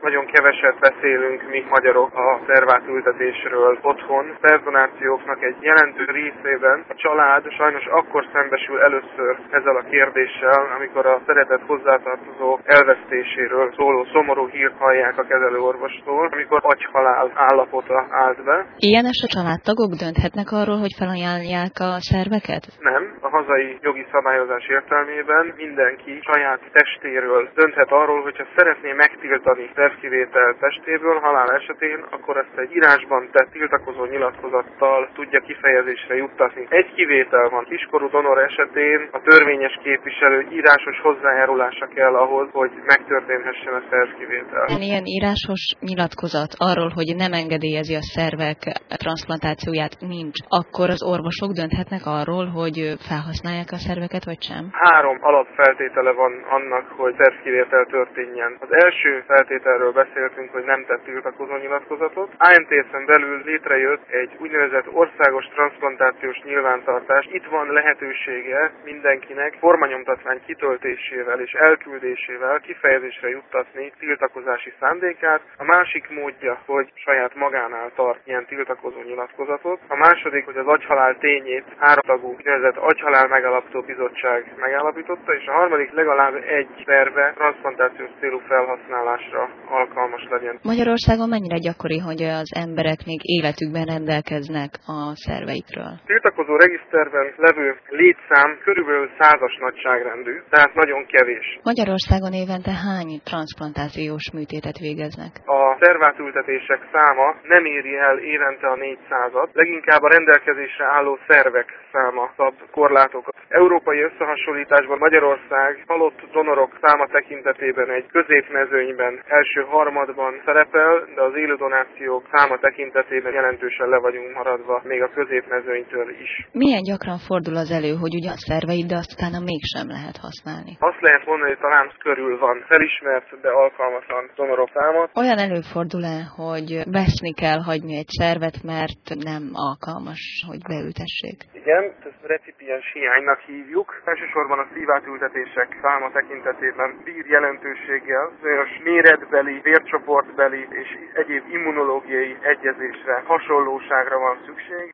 Nagyon keveset beszélünk mi magyarok a szervátültetésről otthon. A szervdonációknak egy jelentős részében a család sajnos akkor szembesül először ezzel a kérdéssel, amikor a szeretett hozzátartozók elvesztéséről szóló szomorú hírt hallják a kezelőorvostól, amikor agyhalál állapota állt be. Ilyenes a családtagok dönthetnek arról, hogy felajánlják a szerveket? Nem. A hazai jogi szabályozás értelmében mindenki saját testéről dönthet arról, hogyha szeretné megtiltani szervkivétel testéből halál esetén, akkor ezt egy írásban tett tiltakozó nyilatkozattal tudja kifejezésre juttatni. Egy kivétel van. Kiskorú donor esetén a törvényes képviselő írásos hozzájárulása kell ahhoz, hogy megtörténhessen a szervkivétel. Ilyen írásos nyilatkozat arról, hogy nem engedélyezi a szervek transzplantációját nincs, akkor az orvosok dönthetnek arról, hogy felhasználják a szerveket, vagy sem? 3 alapfeltétele van annak, hogy szervkivétel történjen. Az első feltételről beszéltünk, hogy nem tett tiltakozó nyilatkozatot. ANTS-en belül létrejött egy úgynevezett országos transzplantációs nyilvántartás. Itt van lehetősége mindenkinek formanyomtatvány kitöltésével és elküldésével kifejezésre juttatni tiltakozási szándékát. A másik módja, hogy saját magánál tart ilyen tiltakozó nyilatkozatot. A második, hogy az agyhalál tényét 3 tagú úgynevezett agyhalál megállapító bizottság megállapította, és a harmadik legalább egy szerve transzplantációs célú felhasználásra alkalmas legyen. Magyarországon mennyire gyakori, hogy az emberek még életükben rendelkeznek a szerveikről? Tiltakozó regiszterben levő létszám körülbelül 100-as nagyságrendű, tehát nagyon kevés. Magyarországon évente hány transzplantációs műtétet végeznek? A szervátültetések száma nem éri el évente a 400-at, leginkább a rendelkezésre álló szervek száma szab korlátokat. Európai összehasonlításban Magyarország halott donorok száma tekintetében egy középmezőnyben első harmadban szerepel, de az élő donációk száma tekintetében jelentősen le vagyunk maradva még a középmezőnytől is. Milyen gyakran fordul az elő, hogy ugyan szerveid, de azt utána mégsem lehet használni? Azt lehet mondani, hogy talán körül van felismert, de alkalmatlan donorok száma. Olyan előfordul-e, hogy veszni kell hagyni egy szervet, mert nem alkalmas, hogy beültessék? Igen, ezt recipiens hiánynak hívjuk. Elsősorban a szívátültetések száma tekintetében bír jelentőséggel, bizonyos méretbeli, vércsoportbeli és egyéb immunológiai egyezésre, hasonlóságra van szükség.